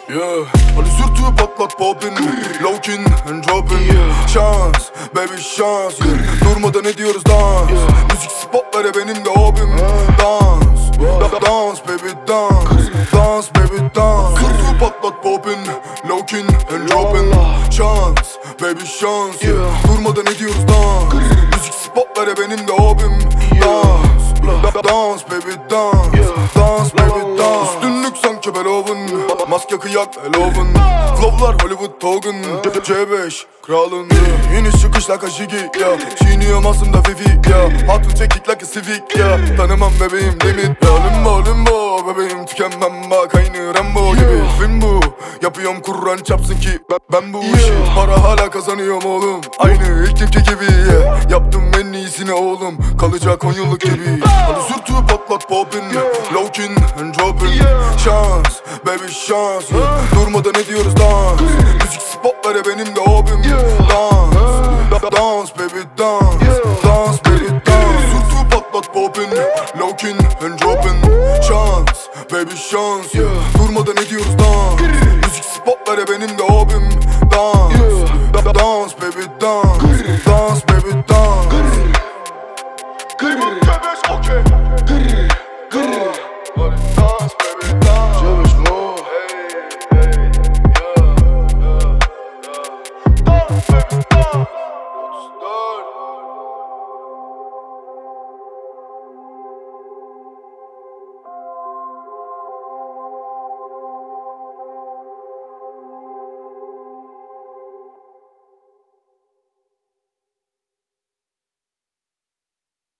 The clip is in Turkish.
Yeah, hadi sürtü patlat popin, lowkin and droppin. Şans, baby şans, durmadan ediyoruz dans. Müzik spotları benim de hobim. Dans, dans baby dans. Dans baby dans. Sürtü patlat popin, lowkin and droppin. Şans, baby şans, durmadan ediyoruz dans. Müzik spotları benim de hobim. Dans, dans baby dans. Dans baby dans. Üstünlük sanki Beethoven, maske kıyak Eloven. Flowlar Hollywood Togen, C5 kralın. Yeni çıkış like a jiggy ya. Çiğniyorum aslında Fifi ya. Hatun çekik like a Civic ya. Tanımam bebeğim limit ya. Limbo limbo bebeğim tükenmem bak aynı Rambo gibi. Film bu yapıyorum Kur'an çapsın ki ben bu işi. Para hala kazanıyorum oğlum, aynı ilk günkü gibi ya. Yaptım en iyisini oğlum, kalacak 10 yıllık gibi. Hadi sürtü patlat popin, lowkin and droppin. Şans, baby şans, durmadan ediyoruz dans. Müzik spotları benim de hobim. Dans, dans baby dans. Dans baby dans. Sürtü patlat popin, lowkin and droppin. Şans, baby şans, durmadan ediyoruz dans. Müzik spotları benim de hobim. Dans, dans baby dans. Dans baby dans. Dans baby dans. Cebes mo. Dans baby dans.